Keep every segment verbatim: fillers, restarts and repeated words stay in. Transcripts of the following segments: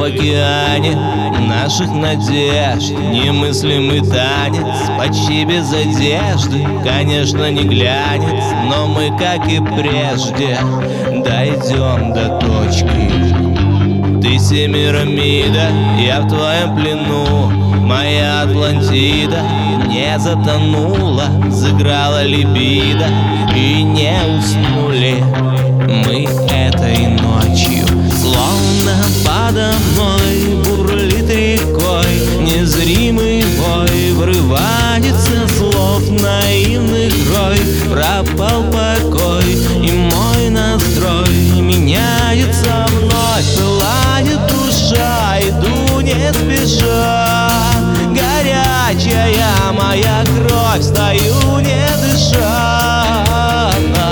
в океане наших надежд, немыслимый танец, почти без одежды. Конечно, не глянец, но мы, как и прежде, дойдем до точки. Ты Семирамида, я в твоем плену. Моя Атлантида не затонула, сыграла либидо, и не уснули мы этой ночью. Словно подо мной бурлит рекой незримый вой, врывается слов наивных рой. Пропал покой, и мой настрой меняется вновь. Пылает душа, иду не спеша. Горячая моя кровь, стою не дыша.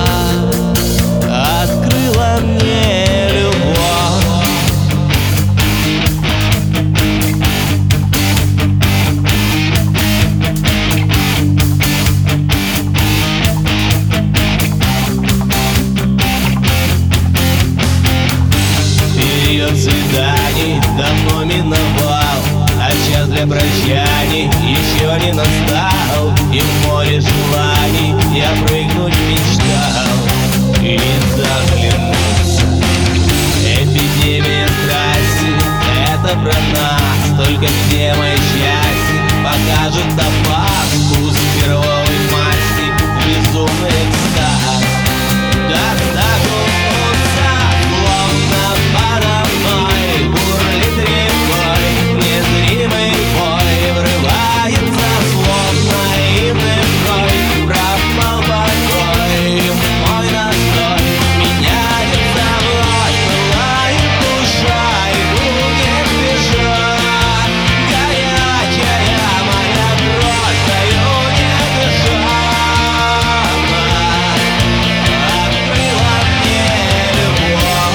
Открыла мне любовь. Период свиданий давно миновал, а час для прощаний еще не настал. И в море желаний я прыгнуть мечтал и заглянуться. Эпидемия страсти — это про нас. Только где мое счастье покажет опаску с первой масти в безумный экстаз. Да-да, купаться, словно подо мной бурлит рекой незримый бой, врывается слов наивный рой. Пропал покой, мой настрой меняется вновь. Пылает душа, иду не спеша. Горячая моя кровь, стою не дыша. Открыла мне любовь.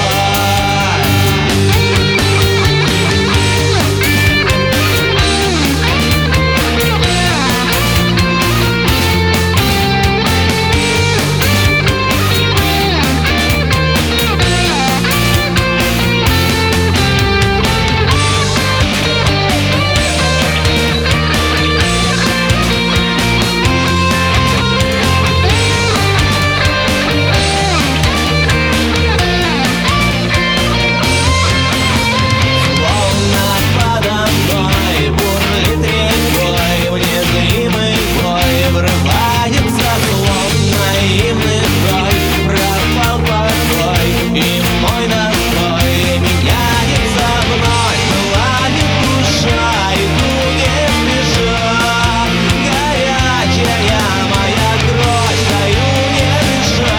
Словно подо мной бурлит рекой незримый бой, врывается слов наивный рой. Пропал покой, и мой настрой меняется вновь. Пылает душа, иду не спеша. Горячая моя кровь, стою не дыша.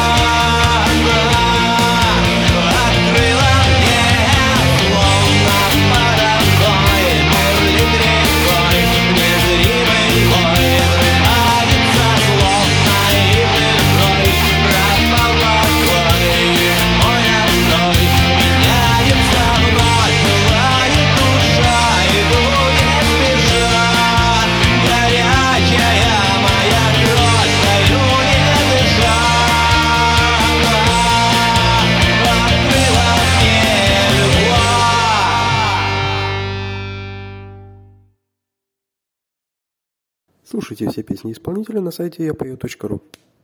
Открыла мне, словно подо мной бурлит рекой незримый бой, врывается слов наивный рой. Пропал покой, мой настрой меняется вновь. Пылает душа, иду не спеша. Горячая моя кровь, стою не дыша. Открыла мне любовь. Слушайте все песни исполнителя на сайте я пою точка ру.